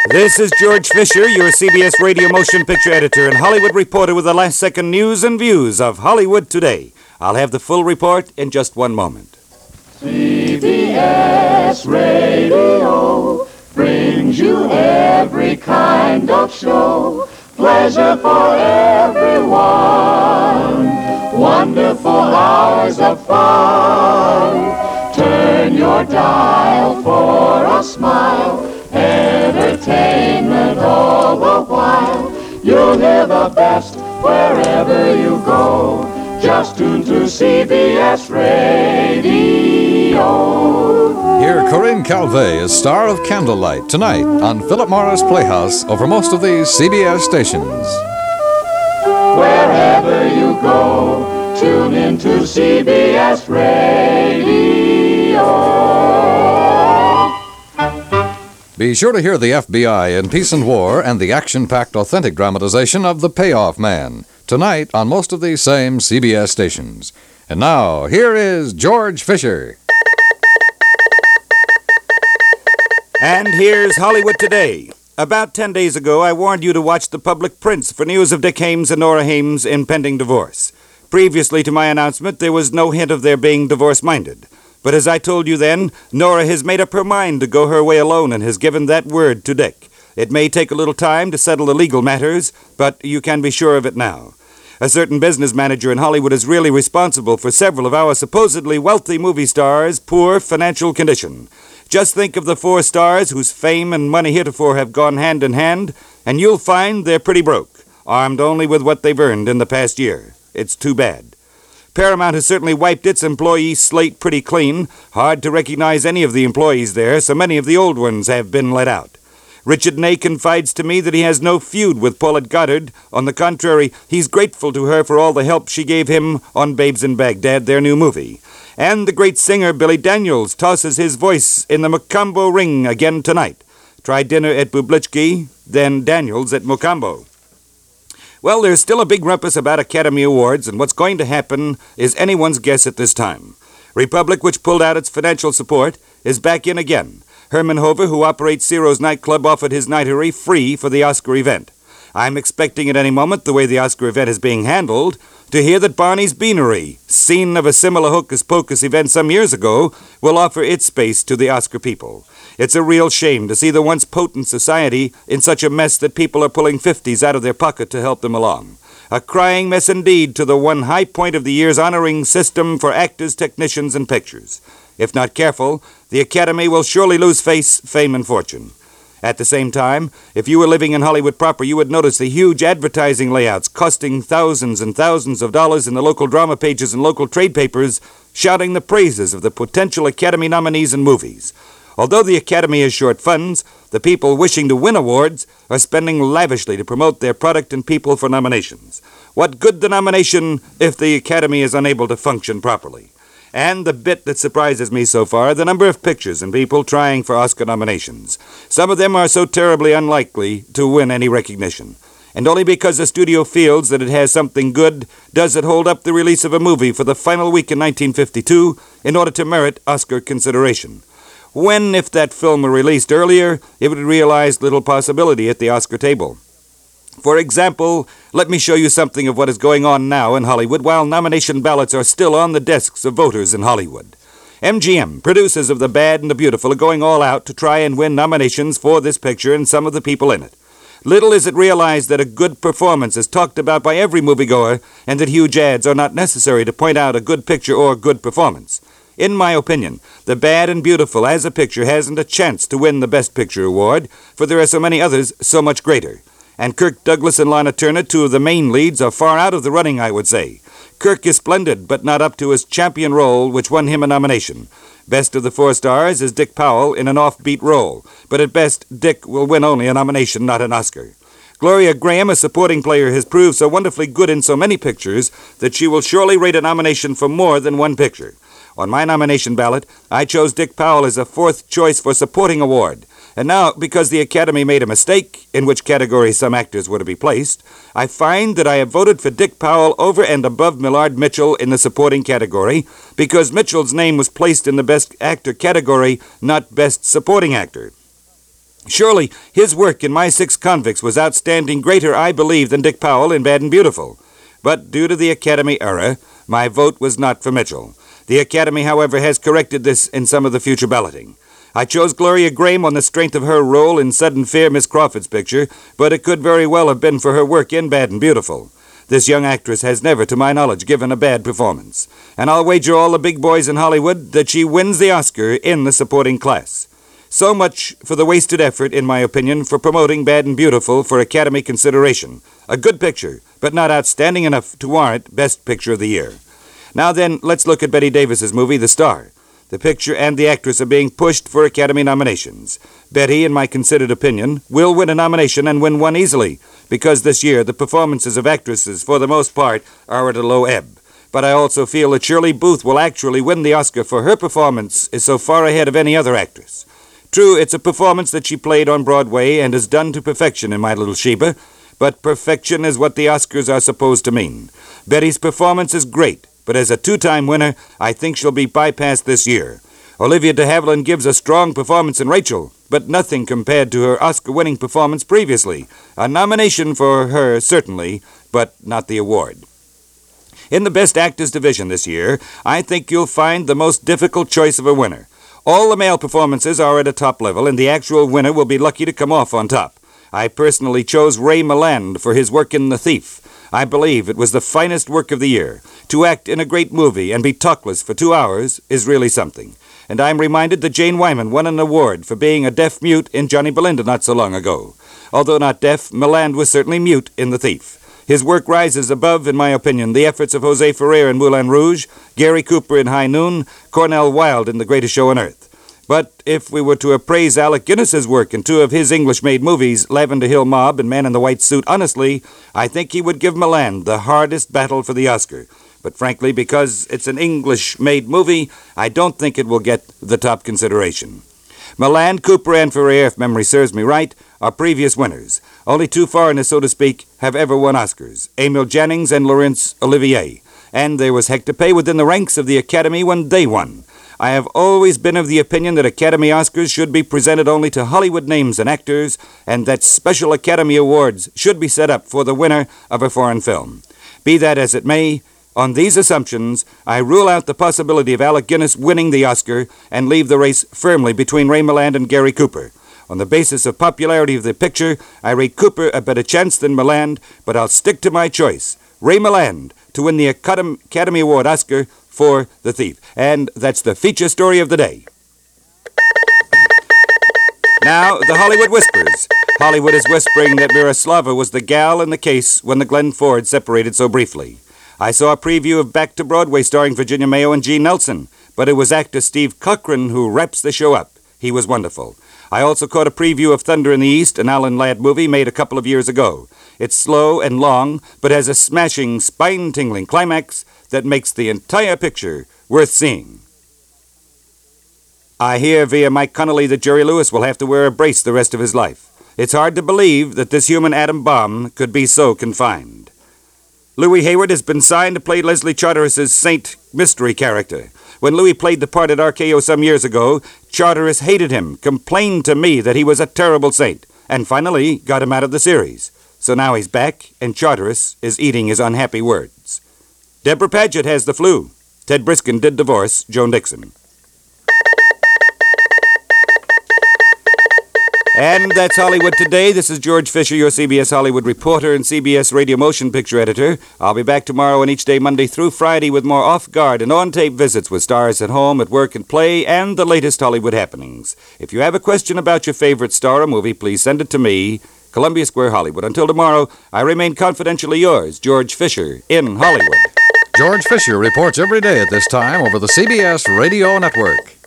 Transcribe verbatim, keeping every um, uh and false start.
This is George Fisher, your C B S radio motion picture editor and Hollywood reporter with the last-second news and views of Hollywood today. I'll have the full report in just one moment. C B S Radio brings you every kind of show. Pleasure for everyone. Wonderful hours of fun. Turn your dial for a smile. Entertainment all the while. You'll hear the best wherever you go. Just tune to C B S Radio. Hear Corinne Calvé as star of Candlelight tonight on Philip Morris Playhouse over most of these C B S stations. Wherever you go, tune in to C B S Radio. Be sure to hear the F B I in Peace and War and the action-packed authentic dramatization of The Payoff Man tonight on most of these same C B S stations. And now, here is George Fisher. And here's Hollywood Today. About ten days ago, I warned you to watch the public prints for news of Dick Haymes and Nora Haymes' impending divorce. Previously to my announcement, there was no hint of their being divorce-minded. But as I told you then, Nora has made up her mind to go her way alone and has given that word to Dick. It may take a little time to settle the legal matters, but you can be sure of it now. A certain business manager in Hollywood is really responsible for several of our supposedly wealthy movie stars' poor financial condition. Just think of the four stars whose fame and money heretofore have gone hand in hand, and you'll find they're pretty broke, armed only with what they've earned in the past year. It's too bad. Paramount has certainly wiped its employee slate pretty clean. Hard to recognize any of the employees there, so many of the old ones have been let out. Richard Ney confides to me that he has no feud with Paulette Goddard. On the contrary, he's grateful to her for all the help she gave him on Babes in Baghdad, their new movie. And the great singer Billy Daniels tosses his voice in the Mocambo ring again tonight. Try dinner at Bublichki, then Daniels at Mocambo. Well, there's still a big rumpus about Academy Awards, and what's going to happen is anyone's guess at this time. Republic, which pulled out its financial support, is back in again. Herman Hover, who operates Ciro's nightclub, offered his nightery free for the Oscar event. I'm expecting at any moment, the way the Oscar event is being handled, to hear that Barney's Beanery, scene of a similar hocus-pocus event some years ago, will offer its space to the Oscar people. It's a real shame to see the once potent society in such a mess that people are pulling fifties out of their pocket to help them along. A crying mess indeed to the one high point of the year's honoring system for actors, technicians, and pictures. If not careful, the Academy will surely lose face, fame, and fortune. At the same time, if you were living in Hollywood proper, you would notice the huge advertising layouts costing thousands and thousands of dollars in the local drama pages and local trade papers, shouting the praises of the potential Academy nominees and movies. Although the Academy is short funds, the people wishing to win awards are spending lavishly to promote their product and people for nominations. What good the nomination if the Academy is unable to function properly? And the bit that surprises me so far, the number of pictures and people trying for Oscar nominations. Some of them are so terribly unlikely to win any recognition. And only because the studio feels that it has something good does it hold up the release of a movie for the final week in nineteen fifty-two in order to merit Oscar consideration. When, if that film were released earlier, it would realize little possibility at the Oscar table. For example, let me show you something of what is going on now in Hollywood while nomination ballots are still on the desks of voters in Hollywood. M G M, producers of The Bad and the Beautiful, are going all out to try and win nominations for this picture and some of the people in it. Little is it realized that a good performance is talked about by every moviegoer and that huge ads are not necessary to point out a good picture or good performance. In my opinion, The Bad and Beautiful as a picture hasn't a chance to win the Best Picture award, for there are so many others so much greater. And Kirk Douglas and Lana Turner, two of the main leads, are far out of the running, I would say. Kirk is splendid, but not up to his champion role, which won him a nomination. Best of the four stars is Dick Powell in an offbeat role, but at best, Dick will win only a nomination, not an Oscar. Gloria Graham, a supporting player, has proved so wonderfully good in so many pictures that she will surely rate a nomination for more than one picture. On my nomination ballot, I chose Dick Powell as a fourth choice for supporting award. And now, because the Academy made a mistake in which category some actors were to be placed, I find that I have voted for Dick Powell over and above Millard Mitchell in the supporting category, because Mitchell's name was placed in the Best Actor category, not Best Supporting Actor. Surely his work in My Six Convicts was outstanding, greater, I believe, than Dick Powell in Bad and Beautiful. But due to the Academy error, my vote was not for Mitchell. The Academy, however, has corrected this in some of the future balloting. I chose Gloria Grahame on the strength of her role in Sudden Fear, Miss Crawford's picture, but it could very well have been for her work in Bad and Beautiful. This young actress has never, to my knowledge, given a bad performance, and I'll wager all the big boys in Hollywood that she wins the Oscar in the supporting class. So much for the wasted effort, in my opinion, for promoting Bad and Beautiful for Academy consideration. A good picture, but not outstanding enough to warrant Best Picture of the Year. Now then, let's look at Bette Davis's movie, The Star. The picture and the actress are being pushed for Academy nominations. Betty, in my considered opinion, will win a nomination and win one easily, because this year the performances of actresses, for the most part, are at a low ebb. But I also feel that Shirley Booth will actually win the Oscar, for her performance is so far ahead of any other actress. True, it's a performance that she played on Broadway and is done to perfection in My Little Sheba, but perfection is what the Oscars are supposed to mean. Betty's performance is great, but as a two-time winner, I think she'll be bypassed this year. Olivia de Havilland gives a strong performance in Rachel, but nothing compared to her Oscar-winning performance previously. A nomination for her, certainly, but not the award. In the Best Actors division this year, I think you'll find the most difficult choice of a winner. All the male performances are at a top level, and the actual winner will be lucky to come off on top. I personally chose Ray Milland for his work in The Thief. I believe it was the finest work of the year. To act in a great movie and be talkless for two hours is really something. And I'm reminded that Jane Wyman won an award for being a deaf mute in Johnny Belinda not so long ago. Although not deaf, Milland was certainly mute in The Thief. His work rises above, in my opinion, the efforts of Jose Ferrer in Moulin Rouge, Gary Cooper in High Noon, Cornel Wilde in The Greatest Show on Earth. But if we were to appraise Alec Guinness's work in two of his English-made movies, Lavender Hill Mob and Man in the White Suit, honestly, I think he would give Milland the hardest battle for the Oscar. But frankly, because it's an English-made movie, I don't think it will get the top consideration. Milland, Cooper, and Ferrer, if memory serves me right, are previous winners. Only two foreigners, so to speak, have ever won Oscars, Emil Jannings and Laurence Olivier. And there was heck to pay within the ranks of the Academy when they won. I have always been of the opinion that Academy Oscars should be presented only to Hollywood names and actors, and that special Academy Awards should be set up for the winner of a foreign film. Be that as it may, on these assumptions, I rule out the possibility of Alec Guinness winning the Oscar and leave the race firmly between Ray Milland and Gary Cooper. On the basis of popularity of the picture, I rate Cooper a better chance than Milland, but I'll stick to my choice, Ray Milland, to win the Academy Award Oscar for The Thief. And that's the feature story of the day. Now, the Hollywood Whispers. Hollywood is whispering that Miroslava was the gal in the case when the Glenn Ford separated so briefly. I saw a preview of Back to Broadway starring Virginia Mayo and Gene Nelson, but it was actor Steve Cochran who wraps the show up. He was wonderful. I also caught a preview of Thunder in the East, an Alan Ladd movie made a couple of years ago. It's slow and long, but has a smashing, spine-tingling climax that makes the entire picture worth seeing. I hear via Mike Connolly that Jerry Lewis will have to wear a brace the rest of his life. It's hard to believe that this human atom bomb could be so confined. Louis Hayward has been signed to play Leslie Charteris's Saint mystery character. When Louis played the part at R K O some years ago, Charteris hated him, complained to me that he was a terrible saint, and finally got him out of the series. So now he's back, and Charteris is eating his unhappy words. Deborah Paget has the flu. Ted Briskin did divorce Joan Dixon. And that's Hollywood Today. This is George Fisher, your C B S Hollywood reporter and C B S Radio Motion Picture editor. I'll be back tomorrow and each day, Monday through Friday, with more off-guard and on-tape visits with stars at home, at work, and play, and the latest Hollywood happenings. If you have a question about your favorite star or movie, please send it to me, Columbia Square, Hollywood. Until tomorrow, I remain confidentially yours, George Fisher, in Hollywood. George Fisher reports every day at this time over the C B S Radio Network.